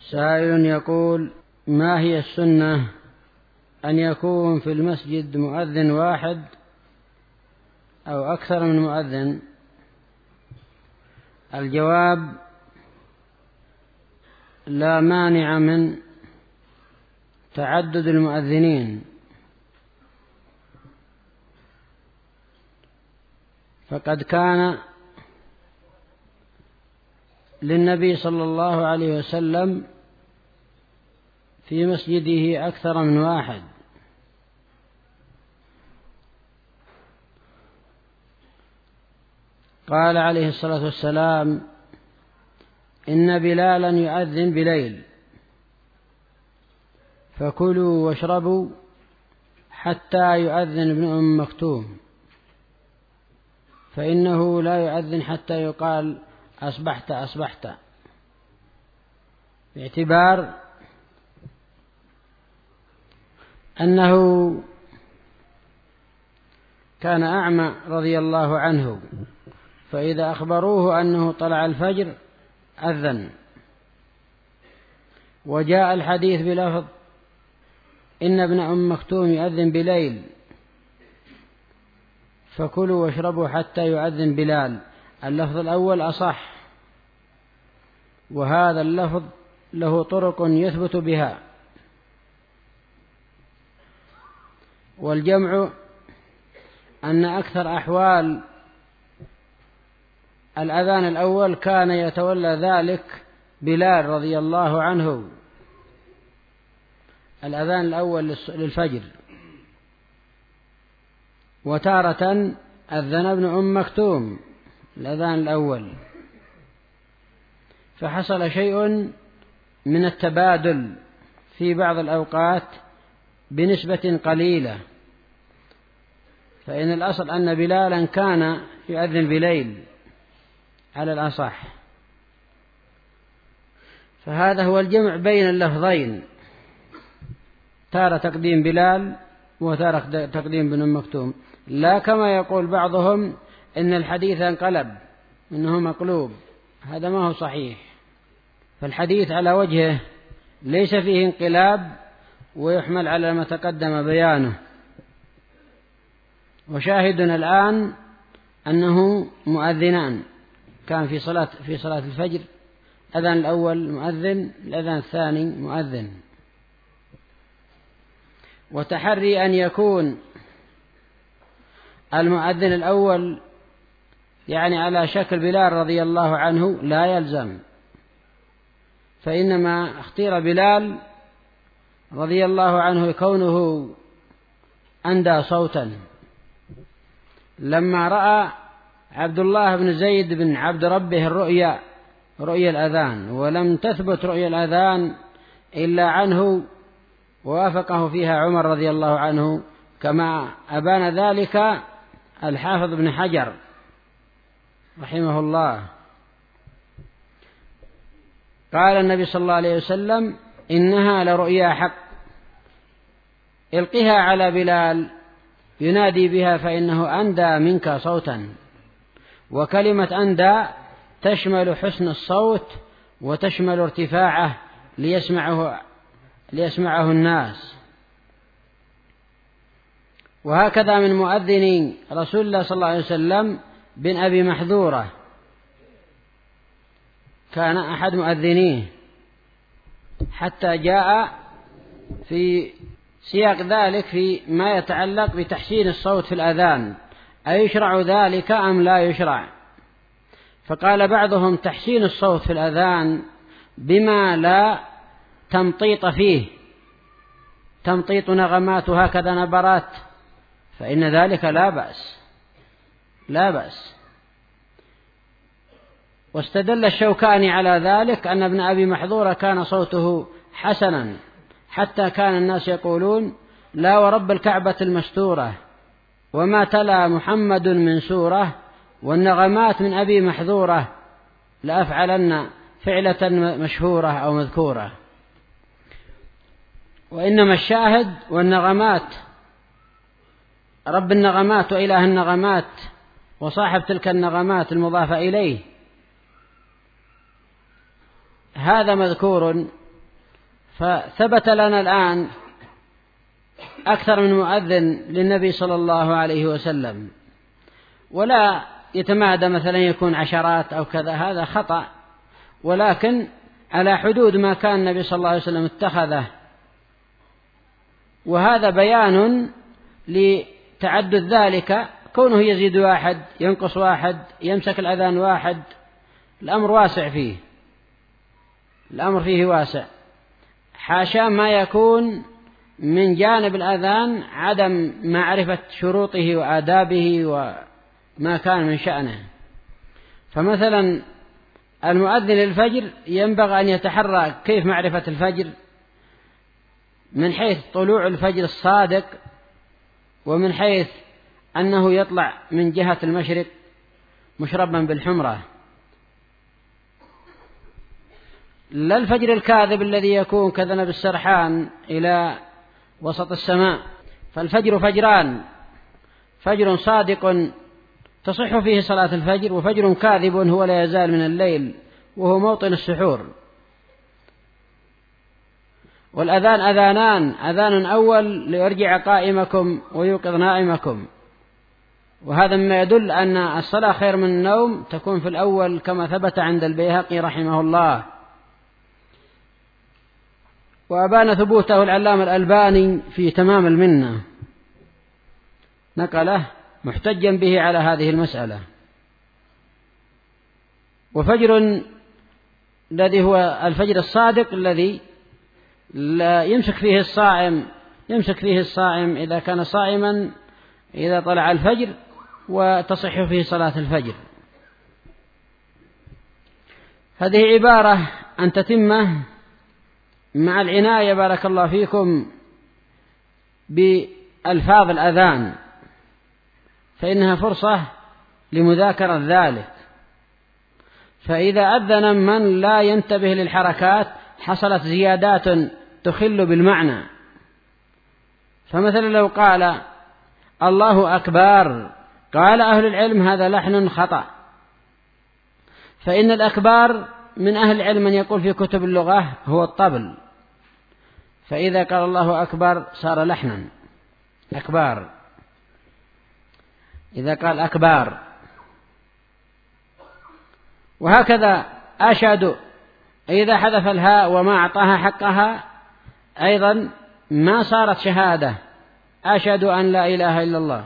سائل يقول: ما هي السنة أن يكون في المسجد مؤذن واحد أو أكثر من مؤذن؟ الجواب: لا مانع من تعدد المؤذنين، فقد كان للنبي صلى الله عليه وسلم في مسجده أكثر من واحد، قال عليه الصلاة والسلام: إن بلالا يؤذن بليل فكلوا واشربوا حتى يؤذن ابن أم مكتوم، فإنه لا يؤذن حتى يقال أصبحت أصبحت، باعتبار أنه كان أعمى رضي الله عنه، فإذا أخبروه أنه طلع الفجر أذن. وجاء الحديث بلفظ: إن ابن أم مكتوم يؤذن بليل فكلوا واشربوا حتى يؤذن بلال. اللفظ الأول أصح، وهذا اللفظ له طرق يثبت بها، والجمع أن أكثر أحوال الأذان الأول كان يتولى ذلك بلال رضي الله عنه، الأذان الأول للفجر، وتارة أذن ابن أم مكتوم الأذان الأول، فحصل شيء من التبادل في بعض الأوقات بنسبة قليلة، فإن الأصل أن بلالا كان يؤذن بليل على الأصح، فهذا هو الجمع بين اللفظين، تارة تقديم بلال وتارة تقديم ابن أم مكتوم، لا كما يقول بعضهم إن الحديث انقلب إنه مقلوب، هذا ما هو صحيح، فالحديث على وجهه ليس فيه انقلاب ويحمل على ما تقدم بيانه. وشاهدنا الآن أنه مؤذنان، كان في صلاة الفجر أذان الأول مؤذن، الأذان الثاني مؤذن، وتحري أن يكون المؤذن الأول يعني على شكل بلال رضي الله عنه لا يلزم، فإنما اختير بلال رضي الله عنه كونه أندى صوتا، لما رأى عبد الله بن زيد بن عبد ربه رؤيا الأذان، ولم تثبت رؤيا الأذان إلا عنه، ووافقه فيها عمر رضي الله عنه، كما أبان ذلك الحافظ بن حجر رحمه الله. قال النبي صلى الله عليه وسلم: إنها لرؤيا حق، القها على بلال ينادي بها فإنه أندى منك صوتا. وكلمة أندى تشمل حسن الصوت وتشمل ارتفاعه ليسمعه الناس. وهكذا من مؤذن رسول الله صلى الله عليه وسلم بن أبي محذورة، كان أحد مؤذنيه، حتى جاء في سياق ذلك في ما يتعلق بتحسين الصوت في الأذان، أيشرع ذلك أم لا يشرع؟ فقال بعضهم: تحسين الصوت في الأذان بما لا تمطيط فيه، تمطيط نغمات هكذا نبرات، فإن ذلك لا بأس. واستدل الشوكاني على ذلك أن ابن أبي محذورة كان صوته حسنا، حتى كان الناس يقولون: لا ورب الكعبة المستورة وما تلا محمد من سورة والنغمات من أبي محذورة لأفعلن فعلة مشهورة أو مذكورة. وإنما الشاهد والنغمات، رب النغمات وإله النغمات وصاحب تلك النغمات المضافة إليه، هذا مذكور فثبت لنا الآن أكثر من مؤذن للنبي صلى الله عليه وسلم، ولا يتمادى مثلا يكون عشرات أو كذا، هذا خطأ، ولكن على حدود ما كان النبي صلى الله عليه وسلم اتخذه. وهذا بيان لتعدد ذلك، كونه يزيد واحد ينقص واحد يمسك الأذان واحد، الأمر واسع فيه، الأمر فيه واسع، حاشا ما يكون من جانب الأذان عدم معرفة شروطه وآدابه وما كان من شأنه. فمثلا المؤذن للفجر ينبغي أن يتحرى كيف معرفة الفجر من حيث طلوع الفجر الصادق، ومن حيث أنه يطلع من جهة المشرق مشربا بالحمرة، لا الفجر الكاذب الذي يكون كذنب السرحان إلى وسط السماء. فالفجر فجران: فجر صادق تصح فيه صلاة الفجر، وفجر كاذب هو لا يزال من الليل وهو موطن السحور. والأذان أذانان: أذان أول ليرجع قائمكم ويوقظ نائمكم، وهذا مما يدل أن الصلاة خير من النوم تكون في الأول، كما ثبت عند البيهقي رحمه الله، وأبان ثبوته العلامة الألباني في تمام المنة، نقله محتجا به على هذه المسألة. وفجر الذي هو الفجر الصادق الذي لا يمسك فيه الصائم إذا كان صائما إذا طلع الفجر، وتصح فيه صلاة الفجر. هذه عبارة عن تتمة مع العناية بارك الله فيكم بألفاظ الأذان، فإنها فرصة لمذاكرة ذلك. فإذا أذن من لا ينتبه للحركات حصلت زيادات تخل بالمعنى. فمثلا لو قال الله أكبر، قال أهل العلم هذا لحن خطأ، فإن الأكبار من أهل العلم من يقول في كتب اللغة هو الطبل، فإذا قال الله أكبر صار لحنا أكبار، إذا قال أكبار. وهكذا أشهد إذا حذف الهاء وما أعطاها حقها أيضا ما صارت شهادة، أشهد أن لا إله إلا الله.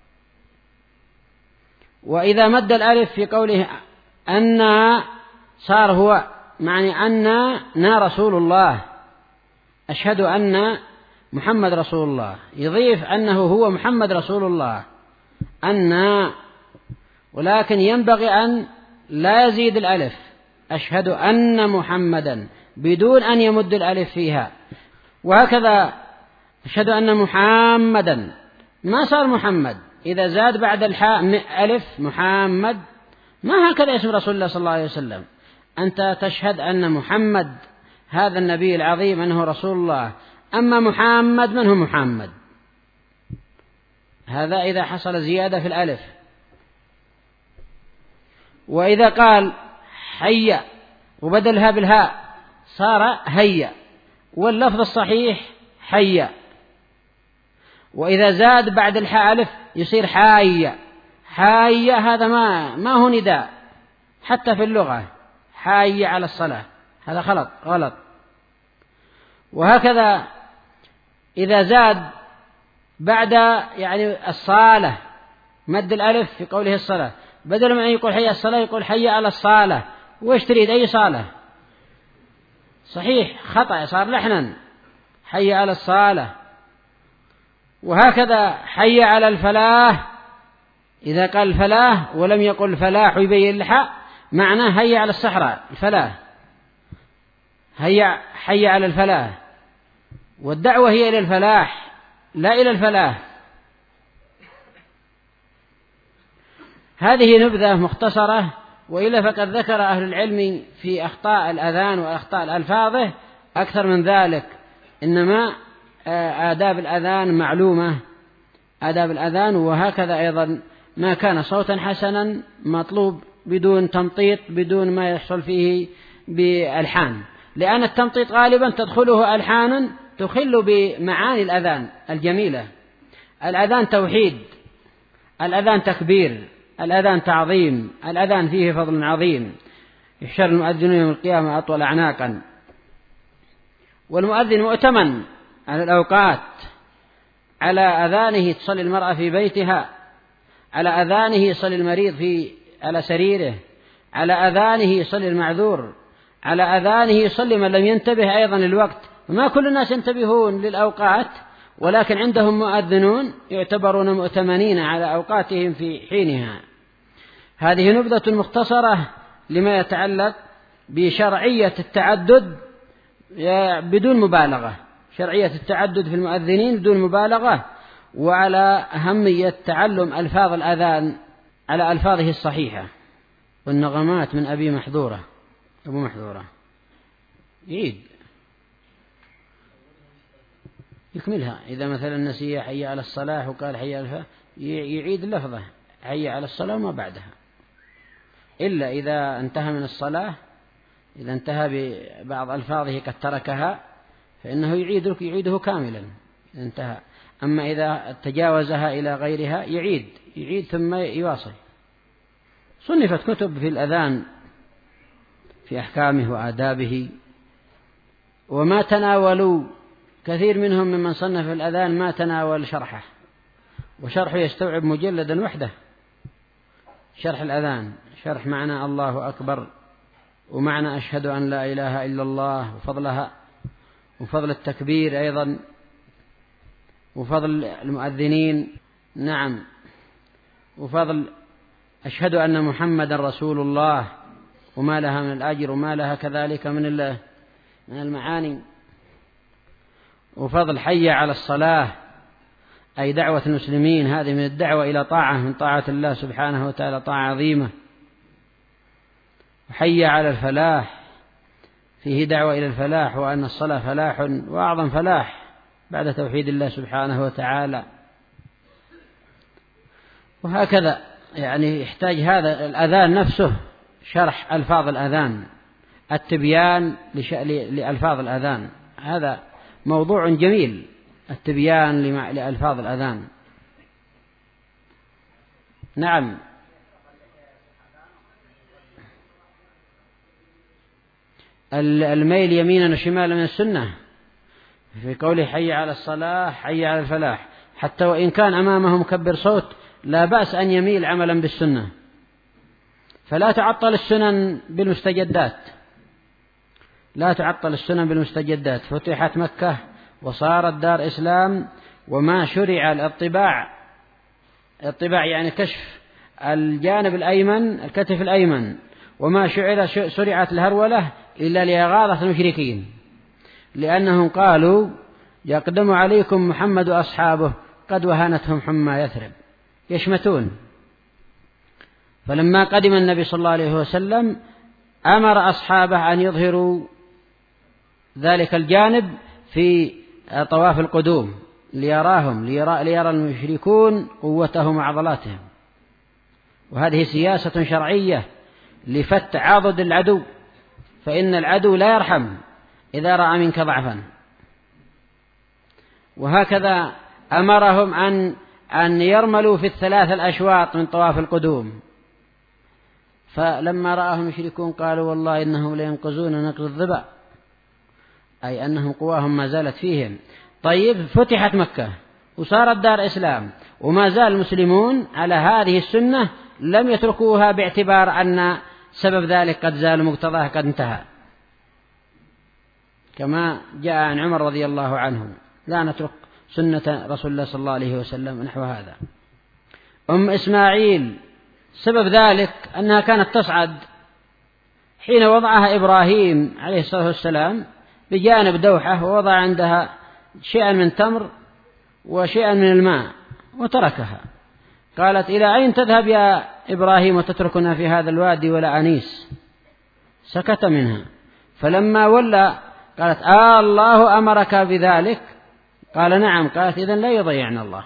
وإذا مد الألف في قوله أن صار هو معني أننا رسول الله، أشهد أن محمد رسول الله، يضيف أنه هو محمد رسول الله أن، ولكن ينبغي أن لا يزيد الألف، أشهد أن محمدا بدون أن يمد الألف فيها. وهكذا أشهد أن محمدا ما صار محمد، إذا زاد بعد الحاء ألف محمد، ما هكذا اسم رسول الله صلى الله عليه وسلم. أنت تشهد أن محمد هذا النبي العظيم أنه رسول الله، أما محمد من هو محمد؟ هذا إذا حصل زيادة في الألف. وإذا قال حي وبدلها بالهاء صار هيا، واللفظ الصحيح حي. وإذا زاد بعد الحاء ألف يصير حي، حي هذا ما هو نداء حتى في اللغة، حي على الصلاة، هذا غلط. وهكذا إذا زاد بعد يعني الصالة مد الألف في قوله الصلاة، بدل ما يقول حي الصلاة يقول حي على الصالة، وإيش تريد أي صالة؟ صحيح خطأ، صار لحنا، حي على الصالة. وهكذا حي على الفلاح، إذا قال الفلاح ولم يقل فلاح ويبين الحاء معناه هيا على الصحراء الفلاح، حي على الفلاح، والدعوة هي إلى الفلاح لا إلى الفلاح. هذه نبذة مختصرة، وإلا فقد ذكر أهل العلم في أخطاء الأذان وأخطاء ألفاظه أكثر من ذلك، إنما آداب الأذان معلومة، آداب الأذان. وهكذا أيضا ما كان صوتا حسنا مطلوب بدون تمطيط، بدون ما يحصل فيه بالحان. لأن التمطيط غالبا تدخله ألحانا تخل بمعاني الأذان الجميلة. الأذان توحيد، الأذان تكبير، الأذان تعظيم، الأذان فيه فضل عظيم، يحشر المؤذنون يوم القيامة أطول أعناقا. والمؤذن مؤتمن على الأوقات، على أذانه تصلي المرأة في بيتها، على أذانه يصلي المريض على سريره، على أذانه يصلي المعذور، على أذانه يصلي من لم ينتبه أيضا للوقت. ما كل الناس ينتبهون للأوقات، ولكن عندهم مؤذنون يعتبرون مؤتمنين على أوقاتهم في حينها. هذه نبذة مختصرة لما يتعلق بشرعية التعدد بدون مبالغة، شرعية التعدد في المؤذنين بدون مبالغة، وعلى أهمية تعلم ألفاظ الأذان على ألفاظه الصحيحة. والنغمات من أبو محذورة يعيد يكملها. إذا مثلا نسي حي على الصلاة وقال حي على الفلاح يعيد اللفظة حي على الصلاة وما بعدها، إلا إذا انتهى من الصلاة، إذا انتهى ببعض ألفاظه قد تركها فإنه يعيده كاملا إذا انتهى. أما إذا تجاوزها إلى غيرها يعيد ثم يواصل. صنفت كتب في الأذان في أحكامه وآدابه، وما تناولوا كثير منهم ممن صنف الأذان ما تناول شرحه، وشرحه يستوعب مجلدا وحده. شرح الأذان، شرح معنى الله أكبر، ومعنى أشهد أن لا إله إلا الله، وفضلها، وفضل التكبير أيضا، وفضل المؤذنين، نعم، وفضل أشهد أن محمد رسول الله، وما لها من الأجر وما لها كذلك من المعاني، وفضل حي على الصلاة أي دعوة المسلمين، هذه من الدعوة إلى طاعة من طاعة الله سبحانه وتعالى، طاعة عظيمة. وحي على الفلاح فيه دعوة إلى الفلاح، وأن الصلاة فلاح وأعظم فلاح بعد توحيد الله سبحانه وتعالى. وهكذا يعني يحتاج هذا الأذان نفسه شرح ألفاظ الأذان، التبيان لألفاظ الأذان، هذا موضوع جميل، التبيان لألفاظ الأذان. نعم، الميل يمينا وشمالا من السنة في قوله حي على الصلاة حي على الفلاح، حتى وإن كان أمامه مكبر صوت لا بأس أن يميل عملا بالسنة، فلا تعطل السنن بالمستجدات، لا تعطل السنن بالمستجدات. فتحت مكة وصارت دار إسلام، وما شرع الطباع يعني كشف الجانب الأيمن، الكتف الأيمن، وما شرعت الهرولة إلا لإغاظة المشركين، لأنهم قالوا يقدم عليكم محمد وأصحابه قد وهانتهم حمى يثرب، يشمتون. فلما قدم النبي صلى الله عليه وسلم أمر أصحابه أن يظهروا ذلك الجانب في طواف القدوم ليرى المشركون قوتهم وعضلاتهم. وهذه سياسة شرعية لفت عضد العدو، فإن العدو لا يرحم إذا رأى منك ضعفا. وهكذا أمرهم أن يرملوا في 3 الأشواط من طواف القدوم. فلما رآهم المشركون قالوا والله إنهم لينقذون نقذ الظباء، أي أنهم قواهم ما زالت فيهم. طيب، فتحت مكة وصارت دار إسلام، وما زال المسلمون على هذه السنة، لم يتركوها باعتبار أن سبب ذلك قد زال مقتضاه قد انتهى، كما جاء عن عمر رضي الله عنه لا نترك سنة رسول الله صلى الله عليه وسلم نحو هذا. إسماعيل سبب ذلك أنها كانت تصعد حين وضعها إبراهيم عليه الصلاة والسلام بجانب دوحة، ووضع عندها شيئا من تمر وشيئا من الماء وتركها. قالت إلى أين تذهب يا إبراهيم وتتركنا في هذا الوادي ولا أنيس؟ سكت منها. فلما ولى قالت الله أمرك بذلك؟ قال نعم. قالت إذن لا يضيعنا الله.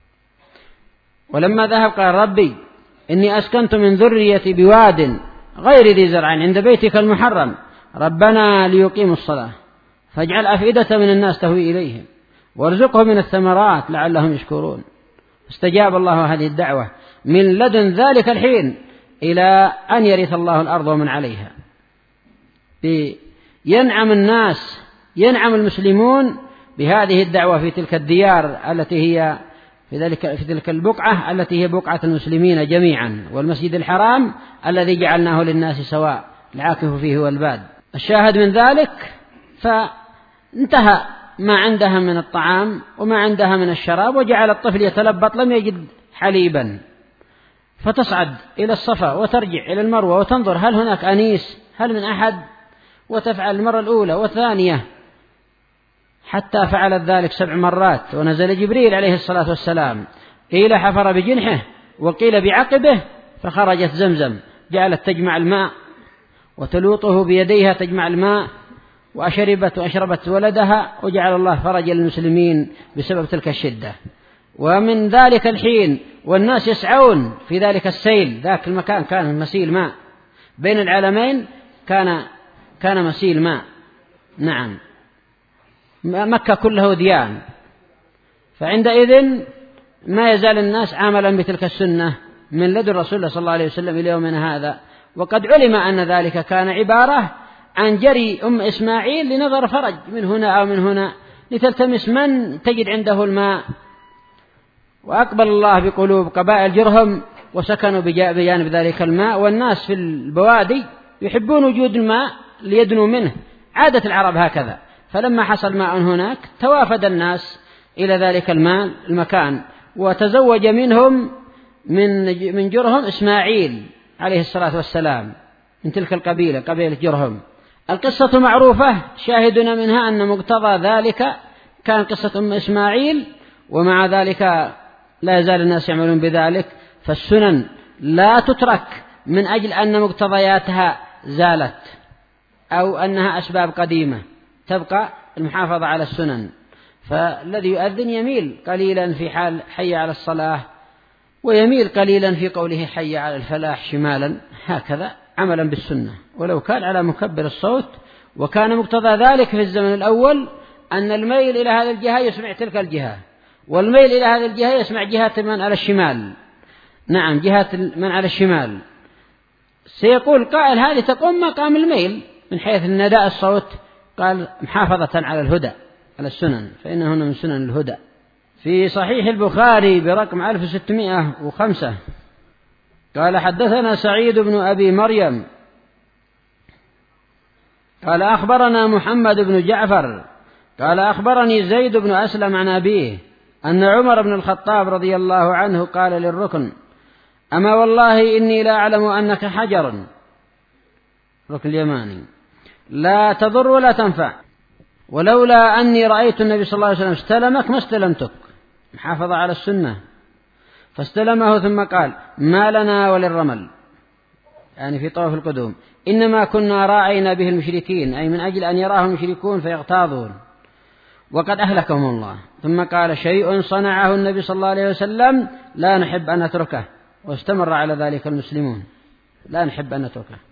ولما ذهب قال ربي إني أسكنت من ذريتي بواد غير ذي زرع عند بيتك المحرم ربنا ليقيموا الصلاة فاجعل أفئدة من الناس تهوي إليهم وارزقهم من الثمرات لعلهم يشكرون. استجاب الله هذه الدعوة من لدن ذلك الحين إلى أن يرث الله الأرض ومن عليها. ينعم الناس، ينعم المسلمون بهذه الدعوة في تلك الديار التي هي في تلك البقعة التي هي بقعة المسلمين جميعا، والمسجد الحرام الذي جعلناه للناس سواء العاكف فيه والباد. الشاهد من ذلك فانتهى ما عندها من الطعام وما عندها من الشراب، وجعل الطفل يتلبط لم يجد حليبا، فتصعد إلى الصفا وترجع إلى المروة وتنظر هل هناك أنيس، هل من أحد، وتفعل المرة الأولى والثانية حتى فعلت ذلك 7 مرات. ونزل جبريل عليه الصلاة والسلام، قيل حفر بجنحه وقيل بعقبه، فخرجت زمزم جعلت تجمع الماء وتلوطه بيديها تجمع الماء، وأشربت ولدها، وجعل الله فرج للمسلمين بسبب تلك الشدة. ومن ذلك الحين والناس يسعون في ذلك السيل، ذاك المكان كان مسيل ماء بين العالمين، كان مسيل ماء. نعم، مكة كلها وديان. فعندئذ ما يزال الناس عاملا بتلك السنة من لدن رسول الله صلى الله عليه وسلم إلى يومنا هذا. وقد علم أن ذلك كان عبارة عن جري إسماعيل لنظر فرج من هنا أو من هنا لتلتمس من تجد عنده الماء. وأقبل الله بقلوب قبائل جرهم وسكنوا بجانب ذلك الماء، والناس في البوادي يحبون وجود الماء ليدنوا منه، عادة العرب هكذا. فلما حصل ماء هناك توافد الناس إلى ذلك المكان، وتزوج منهم من جرهم إسماعيل عليه الصلاة والسلام من تلك القبيلة، قبيلة جرهم. القصة معروفة، شاهدنا منها أن مقتضى ذلك كان قصة أم إسماعيل، ومع ذلك لا يزال الناس يعملون بذلك. فالسنن لا تترك من أجل أن مقتضياتها زالت أو أنها أسباب قديمة، تبقى المحافظة على السنن. فالذي يؤذن يميل قليلا في حال حي على الصلاة، ويميل قليلا في قوله حي على الفلاح شمالا، هكذا عملا بالسنة. ولو كان على مكبر الصوت، وكان مقتضى ذلك في الزمن الأول أن الميل إلى هذه الجهة يسمع تلك الجهة، والميل إلى هذه الجهة يسمع جهة من على الشمال. نعم، جهة من على الشمال. سيقول قائل هذه تقوم مقام الميل من حيث النداء الصوت، قال محافظة على الهدى، على السنن، فإنه من سنن الهدى. في صحيح البخاري برقم 1605 قال حدثنا سعيد بن أبي مريم قال أخبرنا محمد بن جعفر قال أخبرني زيد بن أسلم عن أبيه أن عمر بن الخطاب رضي الله عنه قال للركن: أما والله إني لا أعلم أنك حجر، ركن اليماني، لا تضر ولا تنفع، ولولا أني رأيت النبي صلى الله عليه وسلم استلمك ما استلمتك، محافظة على السنة. فاستلمه ثم قال: ما لنا وللرمل، يعني في طواف القدوم، إنما كنا راعينا به المشركين، أي من أجل أن يراه المشركون فيغتاظون، وقد أهلكهم الله. ثم قال: شيء صنعه النبي صلى الله عليه وسلم لا نحب أن نتركه، واستمر على ذلك المسلمون، لا نحب أن نتركه.